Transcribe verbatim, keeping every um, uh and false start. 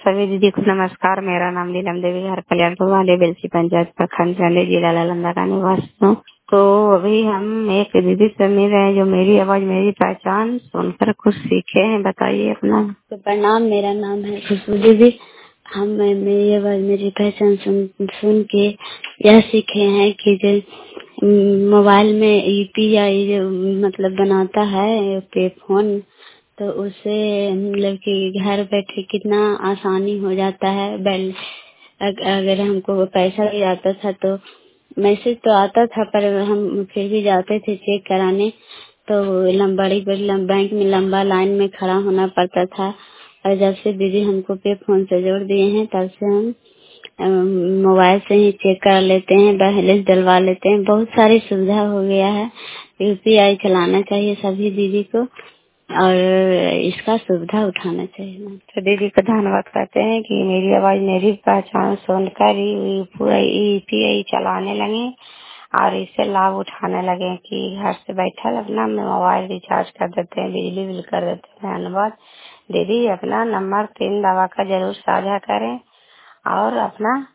सभी दीदी को नमस्कार। मेरा नाम नीलम देवी घर कल्याणपुर वाले बेलसी पंचायत प्रखंड चंडी जिला नालंदा का निवासी हूँ। तो अभी हम एक दीदी से मिल रहे हैं जो मेरी आवाज मेरी पहचान सुनकर कुछ सीखे हैं। बताइए अपना। तो प्रणाम, मेरा नाम है खुशबू दीदी। हम मैं मेरी आवाज मेरी पहचान सुन सुन के यह सीखे हैं कि जो मोबाइल में यूपीआई जो मतलब बनाता है पे फोन, तो उससे मतलब कि घर बैठे कितना आसानी हो जाता है। बैल अग, अगर हमको पैसा भी आता था तो मैसेज तो आता था, पर हम फिर भी जाते थे चेक कराने, तो लंबा बड़ी बड़ी बैंक में लंबा लाइन में खड़ा होना पड़ता था। और जब से दीदी हमको पे फोन से जोड़ दिए हैं, तब से हम अम, मोबाइल से ही चेक कर लेते हैं, बैलेंस डलवा लेते हैं। बहुत सारी सुविधा हो गया है। यूपीआई चलाना चाहिए सभी दीदी को और इसका सुविधा उठाना चाहिए। तो दीदी को धन्यवाद कहते हैं कि मेरी आवाज मेरी पहचान सुनकर ही पूरा यूपीआई चलाने लगे और इससे लाभ उठाने लगे कि घर से बैठा अपना मोबाइल रिचार्ज कर देते हैं, बिजली बिल कर देते हैं। धन्यवाद दीदी। अपना नंबर तीन दवा का जरूर साझा करें और अपना